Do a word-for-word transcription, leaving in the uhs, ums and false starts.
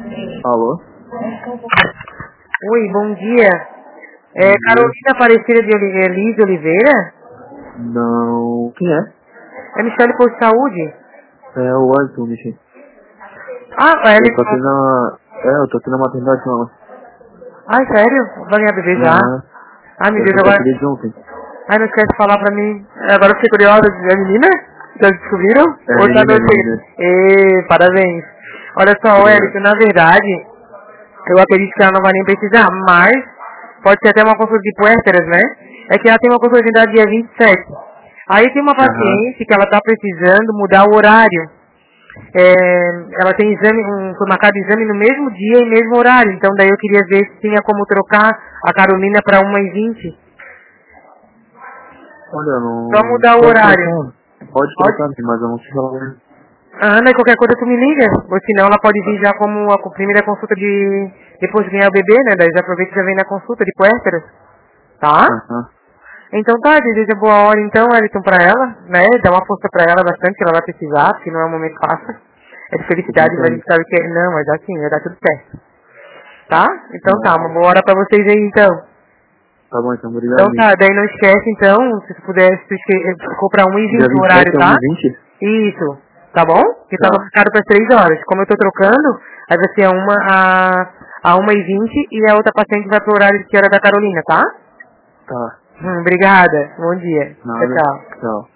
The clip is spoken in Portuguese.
Alô? Oi, bom dia. É Bom Carolina dia. Aparecida de Oli- Elise Oliveira? Não. Quem é? É Michele Posto de Saúde? É o Arthur, Michel. Ah, é Eu tô ele... aqui na. É, eu tô aqui na maternidade com ela. Ai, sério? Vai ganhar bebê já? É. Ai, meu Eu Deus, tô agora... aqui desde ontem. Ai, não esquece de falar pra mim. Agora eu fiquei curiosa. É menina? Já descobriram? É Ou tá menina, no é menina. segredo? Ê, parabéns. Olha só, Obrigado. Wellington, na verdade, eu acredito que ela não vai nem precisar, mas pode ser até uma consulta de puérperas, né? É que ela tem uma consulta de idade dia vinte e sete. Aí tem uma Aham. paciente que ela tá precisando mudar o horário. É, ela tem exame, um, foi marcado exame no mesmo dia e mesmo horário. Então daí eu queria ver se tinha como trocar a Carolina para uma e vinte. Olha, eu Só não. mudar o Pode horário. trocar. Pode Pode? trocar, mas eu não sei falar. A Ana, qualquer coisa tu me liga. Ou senão ela pode vir já como a primeira consulta de... Depois de ganhar o bebê, né? Daí já aproveita e já vem na consulta de puérperas. Tá? Aham. Então tá, deseja boa hora então, Elton, pra ela, né? Dá uma força pra ela bastante, que ela vai precisar, porque não é um momento fácil. É de Tudo felicidade, mas a bem. gente sabe que... é, não, mas assim, vai dar tudo certo. Tá? Então Não. tá, uma boa hora pra vocês aí então. Tá bom, então, obrigado, Então tá, Michel. daí não esquece então, se tu puder, se tu esque... ficou pra um e Dia vinte o vinte e horário, sete é tá? uma e vinte? Isso, tá bom? Que tava Tá. marcado para três horas. Como eu tô trocando, aí vai ser a uma a, a uma e vinte e a outra paciente vai pro horário de que hora da Carolina, tá? Tá. Hum, obrigada. Bom dia. Tchau, Nada. tchau. Tchau.